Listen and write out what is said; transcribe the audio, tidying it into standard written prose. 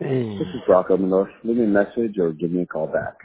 This is Brock Omenor. Leave me a message or give me a call back.